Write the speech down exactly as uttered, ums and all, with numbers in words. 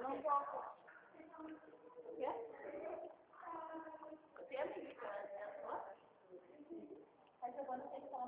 não posso. O quê? O tempo de casa, né? Mas agora tem que falar.